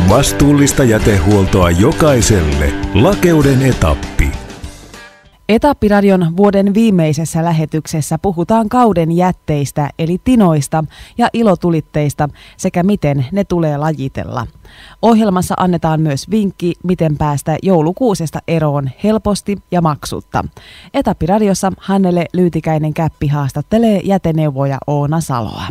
Vastuullista jätehuoltoa jokaiselle. Lakeuden etappi. Etappiradion vuoden viimeisessä lähetyksessä puhutaan kauden jätteistä eli tinoista ja ilotulitteista sekä miten ne tulee lajitella. Ohjelmassa annetaan myös vinkki, miten päästä joulukuusesta eroon helposti ja maksutta. Etappiradiossa Hannele Lyytikäinen-Käppi haastattelee jäteneuvoja Oona Saloa.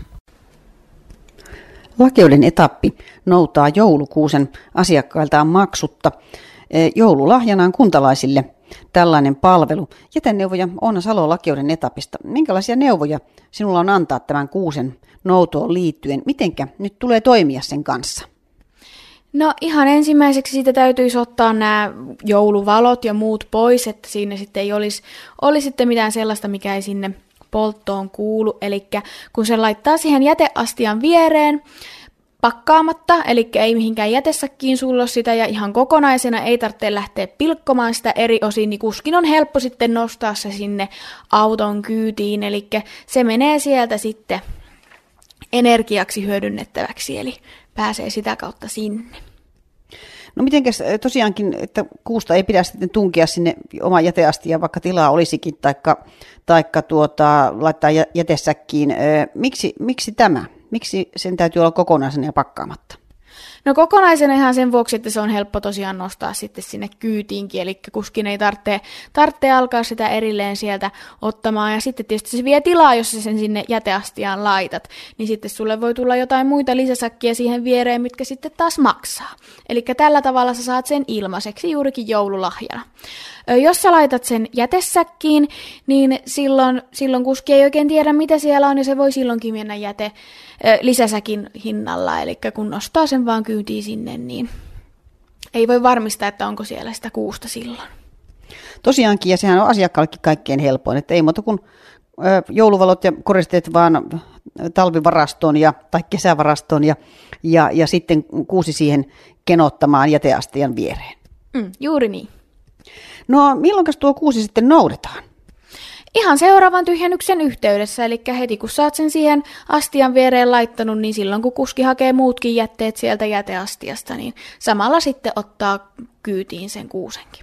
Lakeuden etappi noutaa joulukuusen asiakkailtaan maksutta joululahjanaan kuntalaisille tällainen palvelu. Jäteneuvoja Oona Salo Lakeuden etapista. Minkälaisia neuvoja sinulla on antaa tämän kuusen noutoon liittyen? Mitenkä nyt tulee toimia sen kanssa? No ihan ensimmäiseksi siitä täytyisi ottaa nämä jouluvalot ja muut pois, että siinä sitten ei olisi sitten mitään sellaista, mikä ei sinne polttoon kuulu. Eli kun se laittaa siihen jäteastian viereen pakkaamatta, eli ei mihinkään jätessäkkiin sullo sitä ja ihan kokonaisena ei tarvitse lähteä pilkkomaan sitä eri osiin, niin kuskin on helppo sitten nostaa se sinne auton kyytiin, eli se menee sieltä sitten energiaksi hyödynnettäväksi, eli pääsee sitä kautta sinne. No mitenkäs tosiaankin, että kuusta ei pidä sitten tunkia sinne omaan jäteastiaan, vaikka tilaa olisikin, taikka laittaa jätesäkkiin. Miksi tämä? Miksi sen täytyy olla kokonaisena ja pakkaamatta? No kokonaisena ihan sen vuoksi, että se on helppo tosiaan nostaa sitten sinne kyytiinkin, eli kuskin ei tarvitse alkaa sitä erilleen sieltä ottamaan. Ja sitten tietysti se vie tilaa, jos sä sen sinne jäteastiaan laitat, niin sitten sulle voi tulla jotain muita lisäsäkkiä siihen viereen, mitkä sitten taas maksaa. Eli tällä tavalla sä saat sen ilmaiseksi juurikin joululahjana. Jos sä laitat sen jätesäkkiin, niin silloin kuski ei oikein tiedä, mitä siellä on, ja se voi silloinkin mennä lisäsäkin hinnalla. Eli kun nostaa sen vaan kyytiin sinne, niin ei voi varmistaa, että onko siellä sitä kuusta silloin. Tosiaankin, ja sehän on asiakkaallekin kaikkein helpoin, että ei muuta kuin jouluvalot ja koristeet vaan talvivarastoon tai kesävarastoon ja sitten kuusi siihen kenottamaan jäteastian viereen. Juuri niin. No milloinkas tuo kuusi sitten noudetaan? Ihan seuraavan tyhjennyksen yhteydessä, eli heti kun sä oot sen siihen astian viereen laittanut, niin silloin kun kuski hakee muutkin jätteet sieltä jäteastiasta, niin samalla sitten ottaa kyytiin sen kuusenkin.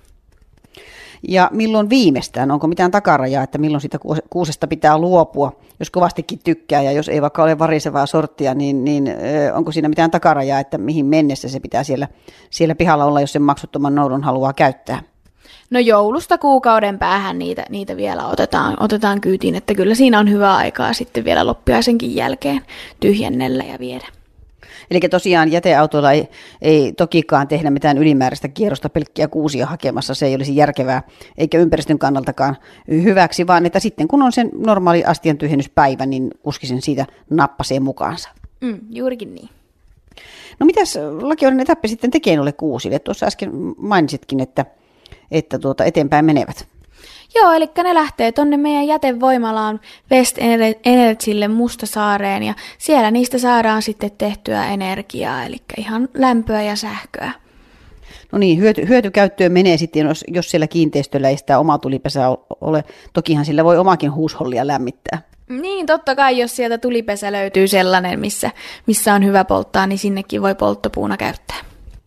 Ja milloin viimeistään? Onko mitään takarajaa, että milloin sitä kuusesta pitää luopua? Jos kovastikin tykkää ja jos ei vaikka ole varisevaa sorttia, niin onko siinä mitään takarajaa, että mihin mennessä se pitää siellä pihalla olla, jos sen maksuttoman noudon haluaa käyttää? No joulusta kuukauden päähän niitä vielä otetaan kyytiin, että kyllä siinä on hyvä aikaa sitten vielä loppiaisenkin jälkeen tyhjennellä ja viedä. Eli tosiaan jäteautoilla ei tokikaan tehdä mitään ylimääräistä kierrosta pelkkiä kuusia hakemassa, se ei olisi järkevää eikä ympäristön kannaltakaan hyväksi, vaan että sitten kun on sen normaali astian tyhjennyspäivä, niin kuski sen siitä nappasee mukaansa. Juurikin niin. No mitäs Lakeuden etappi sitten tekee noille kuusille? Tuossa äsken mainitsitkin, että eteenpäin menevät. Joo, eli ne lähtee tonne meidän jätevoimalaan West Energylle Mustasaareen ja siellä niistä saadaan sitten tehtyä energiaa, eli ihan lämpöä ja sähköä. No niin, hyötykäyttöön menee sitten, jos siellä kiinteistöllä ei sitä omaa tulipesää ole. Tokihan sillä voi omakin huushollia lämmittää. Niin, totta kai, jos sieltä tulipesä löytyy sellainen, missä on hyvä polttaa, niin sinnekin voi polttopuuna käyttää.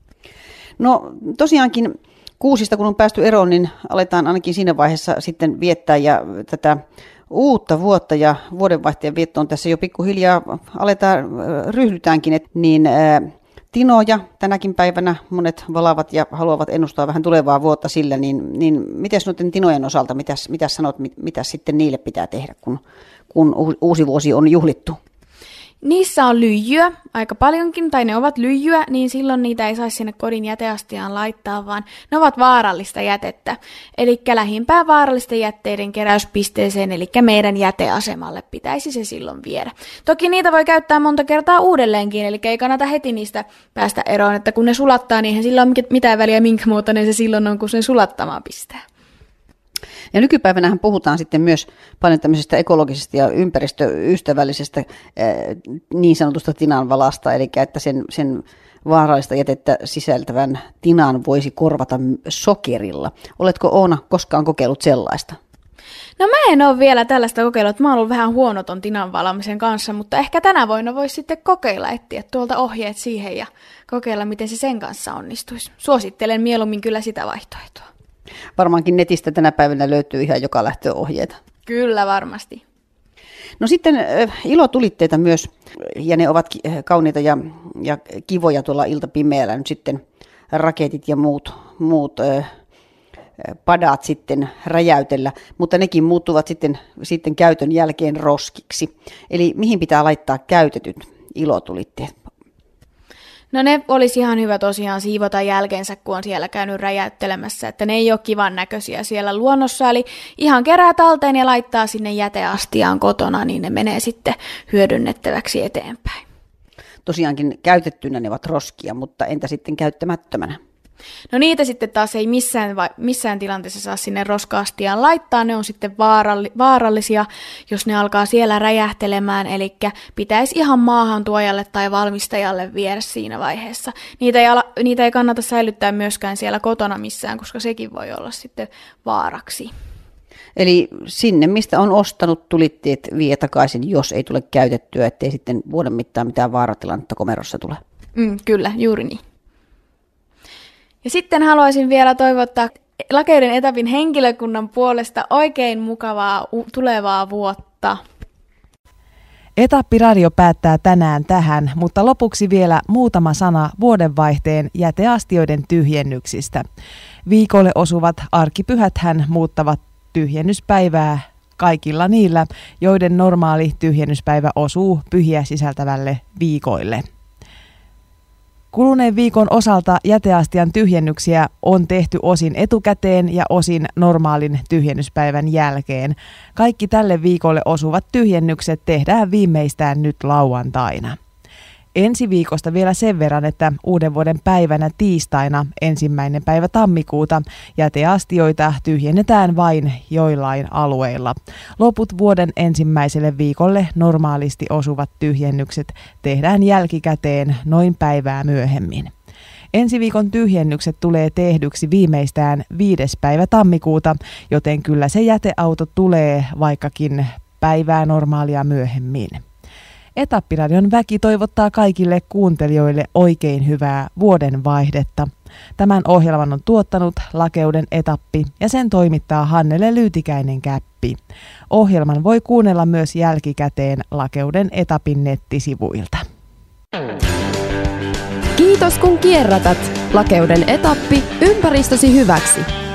No tosiaankin kuusista kun on päästy eroon, niin aletaan ainakin siinä vaiheessa sitten viettää ja tätä uutta vuotta ja vuodenvaihteen viettoon tässä jo pikkuhiljaa ryhdytäänkin, niin tinoja tänäkin päivänä monet valaavat ja haluavat ennustaa vähän tulevaa vuotta sillä, niin mites noiden tinojen osalta, mitäs sanot, mitä sitten niille pitää tehdä, kun uusi vuosi on juhlittu? Niissä on lyijyä aika paljonkin, tai ne ovat lyijyä, niin silloin niitä ei saisi sinne kodin jäteastiaan laittaa, vaan ne ovat vaarallista jätettä. Eli lähimpään vaarallisten jätteiden keräyspisteeseen, eli meidän jäteasemalle pitäisi se silloin viedä. Toki niitä voi käyttää monta kertaa uudelleenkin, eli ei kannata heti niistä päästä eroon, että kun ne sulattaa, niin eihän sillä ole mitään väliä, minkä muotoinen se silloin on, kun sen sulattamaan pistää. Ja nykypäivänähän puhutaan sitten myös paljon tämmöisestä ekologisesta ja ympäristöystävällisestä niin sanotusta tinanvalasta, eli että sen vaarallista jätettä sisältävän tinan voisi korvata sokerilla. Oletko Oona koskaan kokeillut sellaista? No mä en ole vielä tällaista kokeillut, että mä oon ollut vähän huono ton tinan valamisen kanssa, mutta ehkä tänä vuonna voisi sitten kokeilla, etsiä tuolta ohjeet siihen ja kokeilla, miten se sen kanssa onnistuisi. Suosittelen mieluummin kyllä sitä vaihtoehtoa. Varmaankin netistä tänä päivänä löytyy ihan joka lähtöön ohjeita. Kyllä varmasti. No sitten ilotulitteita myös, ja ne ovat kauniita ja kivoja tuolla iltapimeällä nyt sitten raketit ja muut padat sitten räjäytellä, mutta nekin muuttuvat sitten käytön jälkeen roskiksi. Eli mihin pitää laittaa käytetyt ilotulitteet? No ne olisi ihan hyvä tosiaan siivota jälkeensä, kun on siellä käynyt räjäyttelemässä, että ne ei ole kivan näköisiä siellä luonnossa, eli ihan kerää talteen ja laittaa sinne jäteastiaan kotona, niin ne menee sitten hyödynnettäväksi eteenpäin. Tosiaankin käytettynä ne ovat roskia, mutta entä sitten käyttämättömänä? No niitä sitten taas ei missään tilanteessa saa sinne roska-astiaan laittaa, ne on sitten vaarallisia, jos ne alkaa siellä räjähtelemään, eli pitäisi ihan maahantuojalle tai valmistajalle viedä siinä vaiheessa. Niitä ei kannata säilyttää myöskään siellä kotona missään, koska sekin voi olla sitten vaaraksi. Eli sinne, mistä on ostanut tulitteet, vie takaisin, jos ei tule käytettyä, ettei sitten vuoden mittaan mitään vaaratilannetta komerossa tule. Kyllä, juuri niin. Ja sitten haluaisin vielä toivottaa Lakeuden etapin henkilökunnan puolesta oikein mukavaa tulevaa vuotta. Etappiradio päättää tänään tähän, mutta lopuksi vielä muutama sana vuodenvaihteen jäteastioiden tyhjennyksistä. Viikolle osuvat arkipyhäthän muuttavat tyhjennyspäivää kaikilla niillä, joiden normaali tyhjennyspäivä osuu pyhiä sisältävälle viikoille. Kuluneen viikon osalta jäteastian tyhjennyksiä on tehty osin etukäteen ja osin normaalin tyhjennyspäivän jälkeen. Kaikki tälle viikolle osuvat tyhjennykset tehdään viimeistään nyt lauantaina. Ensi viikosta vielä sen verran, että uuden vuoden päivänä tiistaina 1. päivä tammikuuta jäteastioita tyhjennetään vain joillain alueilla. Loput vuoden ensimmäiselle viikolle normaalisti osuvat tyhjennykset tehdään jälkikäteen noin päivää myöhemmin. Ensi viikon tyhjennykset tulee tehdyksi viimeistään 5. päivä tammikuuta, joten kyllä se jäteauto tulee vaikkakin päivää normaalia myöhemmin. Etappiradion väki toivottaa kaikille kuuntelijoille oikein hyvää vuodenvaihdetta. Tämän ohjelman on tuottanut Lakeuden etappi ja sen toimittaa Hannele Lyytikäinen-Käppi. Ohjelman voi kuunnella myös jälkikäteen Lakeuden etapin nettisivuilta. Kiitos kun kierrätät. Lakeuden etappi ympäristösi hyväksi.